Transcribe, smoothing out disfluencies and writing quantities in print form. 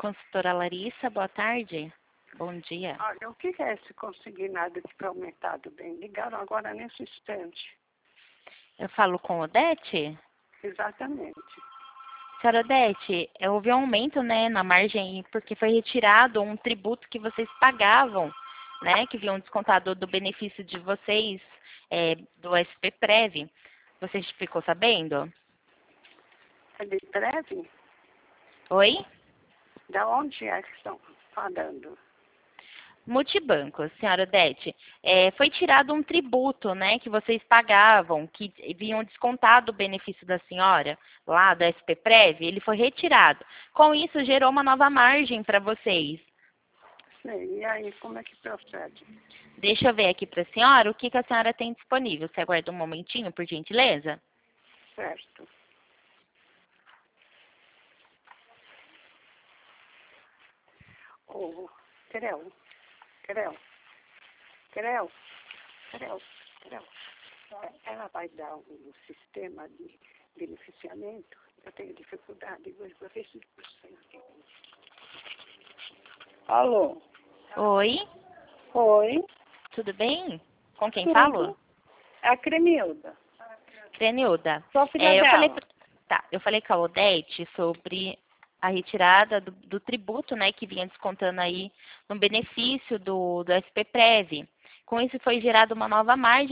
Consultora Larissa, boa tarde. Bom dia. Olha, o que é esse consignado que foi aumentado bem? Ligaram agora nesse instante. Eu falo com Odete? Exatamente. Senhora Odete, houve um aumento, né, na margem, porque foi retirado um tributo que vocês pagavam, né, que vinham descontado do benefício de vocês, do SPPrev. Você ficou sabendo? É de breve? Oi? Da onde é que estão falando? Multibanco, senhora Odete, foi tirado um tributo, né, que vocês pagavam, que vinham descontado o benefício da senhora, lá da SPPrev, ele foi retirado. Com isso, gerou uma nova margem para vocês. Sei, e aí, como é que procede? Deixa eu ver aqui para a senhora o que a senhora tem disponível. Você aguarda um momentinho, por gentileza? Certo. Ô, Creu. Ela vai dar um sistema de beneficiamento? Eu tenho dificuldade, vou ver se consigo. Alô? Oi, Oi? tudo bem? Com quem Tudo? falo? É a Cremilda. Crenilda. Sou filha dela. Eu falei com a Odete sobre a retirada do tributo, né, que vinha descontando aí no benefício do SPPrev. Com isso foi gerada uma nova margem